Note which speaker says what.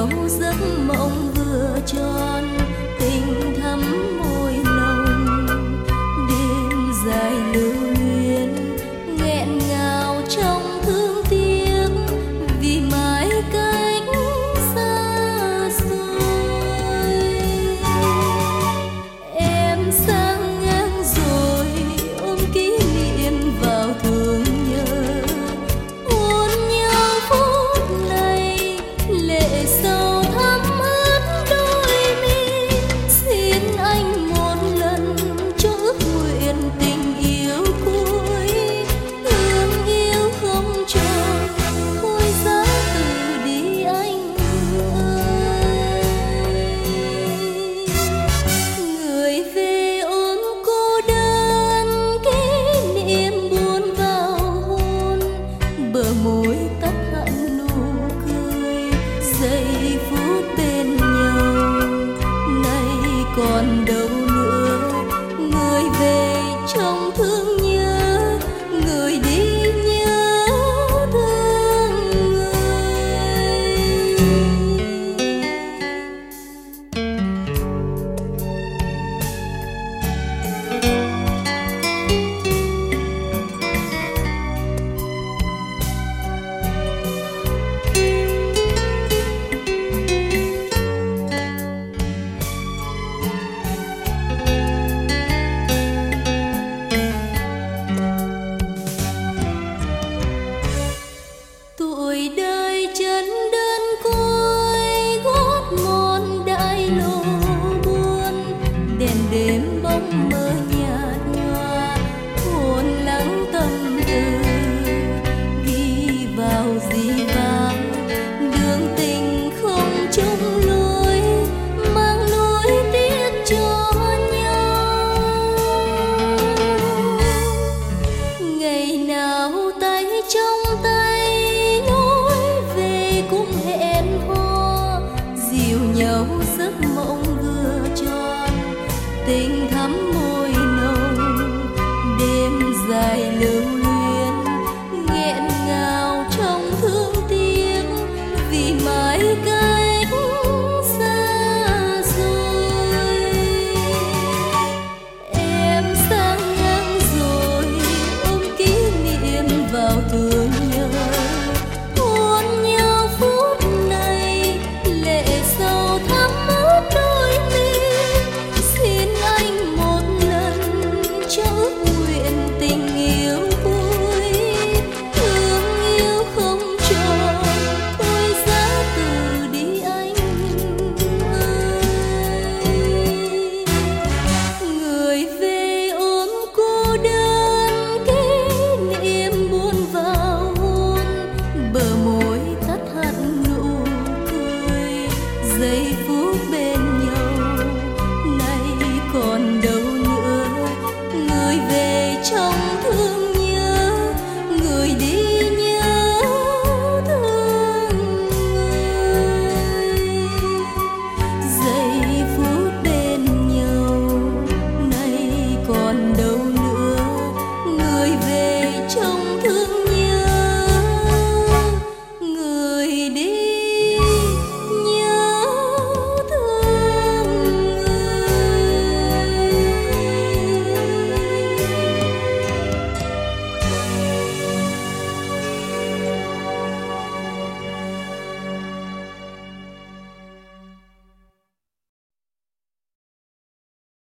Speaker 1: đâu giấc mộng vừa tròn, tình thắm môi lòng, đêm dài lưu luyến nghẹn ngào trong thương tiếc vì mãi cách xa xôi. Em sang ngang rồi ôm kỷ niệm vào thương nhớ, hôn nhau phút này lệ sầu thắm ướt đôi mi. Xin anh một lần cho ước nguyện tình yêu cuối, thương yêu không tròn thôi giá từ đi anh ơi. Người về ôm cô đơn kỷ niệm buồn vào hôn, bờ môi tắt hẳn nụ cười giây phút bên nhau. Nay còn đâu nữa, người về trong thương nhớ, người đi nhớ thương người. Tuổi đời